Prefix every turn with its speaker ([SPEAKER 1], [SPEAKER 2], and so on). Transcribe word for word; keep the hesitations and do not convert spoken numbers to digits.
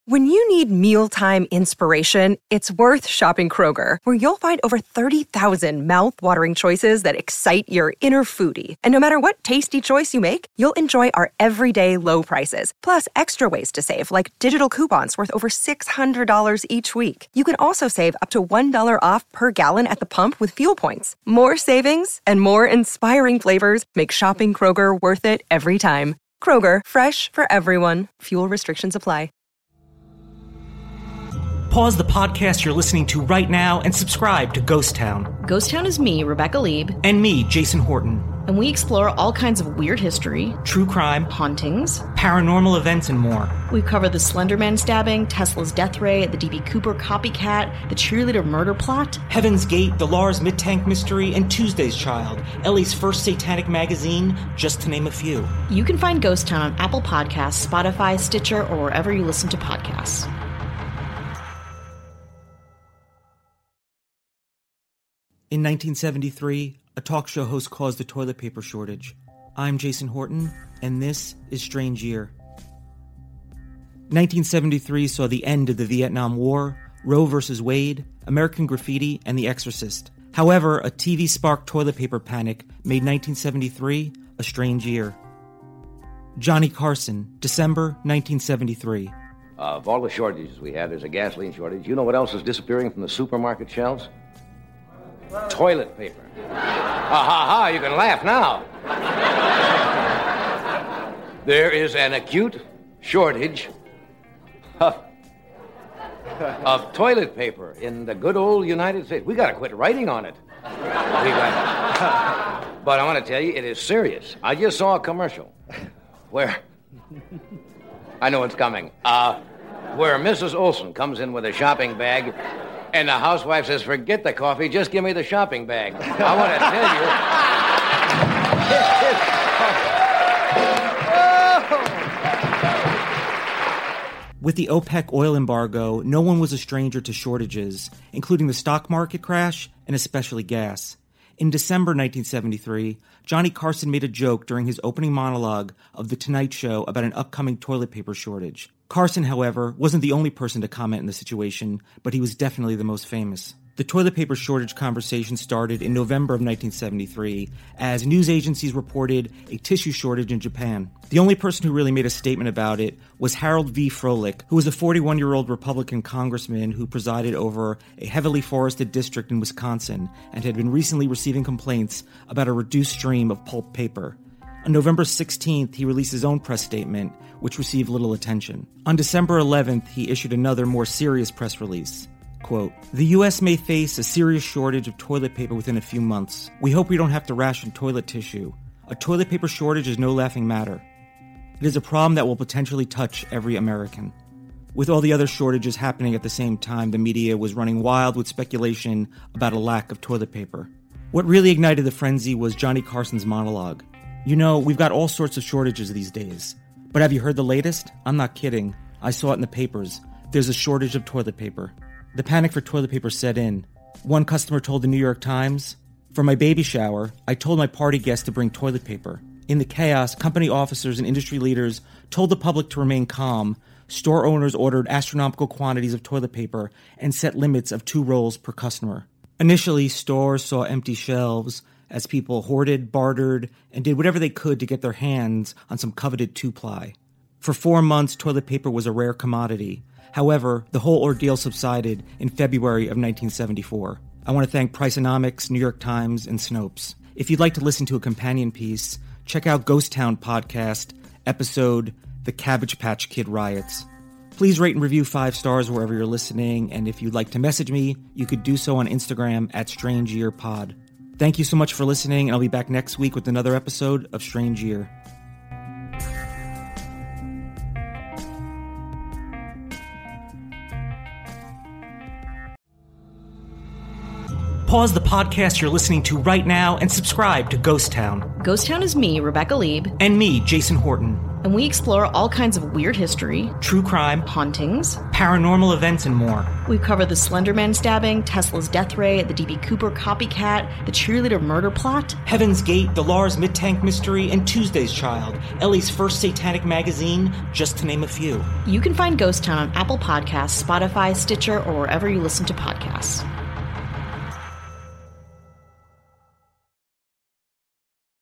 [SPEAKER 1] When you need mealtime inspiration, it's worth shopping Kroger, where you'll find over thirty thousand mouth-watering choices that excite your inner foodie. And no matter what tasty choice you make, you'll enjoy our everyday low prices, plus extra ways to save, like digital coupons worth over six hundred dollars each week. You can also save up to one dollar off per gallon at the pump with fuel points. More savings and more inspiring flavors make shopping Kroger worth it every time. Kroger, fresh for everyone. Fuel restrictions apply.
[SPEAKER 2] Pause the podcast you're listening to right now and subscribe to Ghost Town.
[SPEAKER 3] Ghost Town is me, Rebecca Lieb.
[SPEAKER 2] And me, Jason Horton.
[SPEAKER 3] And we explore all kinds of weird history,
[SPEAKER 2] true crime,
[SPEAKER 3] hauntings,
[SPEAKER 2] paranormal events, and more.
[SPEAKER 3] We've covered the Slender Man stabbing, Tesla's death ray, the D B Cooper copycat, the cheerleader murder plot,
[SPEAKER 2] Heaven's Gate, the Lars Midtank mystery, and Tuesday's Child, Ellie's first satanic magazine, just to name a few.
[SPEAKER 3] You can find Ghost Town on Apple Podcasts, Spotify, Stitcher, or wherever you listen to podcasts.
[SPEAKER 2] In nineteen seventy-three, a talk show host caused a toilet paper shortage. I'm Jason Horton, and this is Strange Year. nineteen seventy-three saw the end of the Vietnam War, Roe versus Wade, American Graffiti, and The Exorcist. However, a T V-sparked toilet paper panic made nineteen seventy-three a strange year. Johnny Carson, December nineteen seventy-three.
[SPEAKER 4] Uh, of all the shortages we have, there's a gasoline shortage. You know what else is disappearing from the supermarket shelves? Toilet paper. Ha ha ha, you can laugh now. There is an acute shortage of, of toilet paper in the good old United States. We gotta quit writing on it. We got, but I want to tell you, it is serious. I just saw a commercial where, I know it's coming, uh, where Missus Olson comes in with a shopping bag, and the housewife says, forget the coffee, just give me the shopping bag. I want to
[SPEAKER 2] tell you. With the OPEC oil embargo, no one was a stranger to shortages, including the stock market crash and especially gas. In December nineteen seventy-three, Johnny Carson made a joke during his opening monologue of The Tonight Show about an upcoming toilet paper shortage. Carson, however, wasn't the only person to comment on the situation, but he was definitely the most famous. The toilet paper shortage conversation started in November of nineteen seventy-three as news agencies reported a tissue shortage in Japan. The only person who really made a statement about it was Harold V. Froelich, who was a forty-one-year-old Republican congressman who presided over a heavily forested district in Wisconsin and had been recently receiving complaints about a reduced stream of pulp paper. On November sixteenth, he released his own press statement, which received little attention. On December eleventh, he issued another, more serious press release. Quote, the U S may face a serious shortage of toilet paper within a few months. We hope we don't have to ration toilet tissue. A toilet paper shortage is no laughing matter. It is a problem that will potentially touch every American. With all the other shortages happening at the same time, the media was running wild with speculation about a lack of toilet paper. What really ignited the frenzy was Johnny Carson's monologue. You know, we've got all sorts of shortages these days. But have you heard the latest? I'm not kidding. I saw it in the papers. There's a shortage of toilet paper. The panic for toilet paper set in. One customer told the New York Times, for my baby shower, I told my party guests to bring toilet paper. In the chaos, company officers and industry leaders told the public to remain calm. Store owners ordered astronomical quantities of toilet paper and set limits of two rolls per customer. Initially, stores saw empty shelves as people hoarded, bartered, and did whatever they could to get their hands on some coveted two-ply. For four months, toilet paper was a rare commodity. However, the whole ordeal subsided in February of nineteen seventy-four. I want to thank Priceonomics, New York Times, and Snopes. If you'd like to listen to a companion piece, check out Ghost Town Podcast, episode The Cabbage Patch Kid Riots. Please rate and review five stars wherever you're listening, and if you'd like to message me, you could do so on Instagram at Strange Year Pod. Thank you so much for listening, and I'll be back next week with another episode of Strange Year. Pause the podcast you're listening to right now and subscribe to Ghost Town.
[SPEAKER 3] Ghost Town is me, Rebecca Lieb.
[SPEAKER 2] And me, Jason Horton.
[SPEAKER 3] And we explore all kinds of weird history,
[SPEAKER 2] true crime,
[SPEAKER 3] hauntings,
[SPEAKER 2] paranormal events, and more.
[SPEAKER 3] We cover the Slender Man stabbing, Tesla's death ray, the D B Cooper copycat, the cheerleader murder plot,
[SPEAKER 2] Heaven's Gate, the Lars Midtank mystery, and Tuesday's Child, Ellie's first satanic magazine, just to name a few.
[SPEAKER 3] You can find Ghost Town on Apple Podcasts, Spotify, Stitcher, or wherever you listen to podcasts.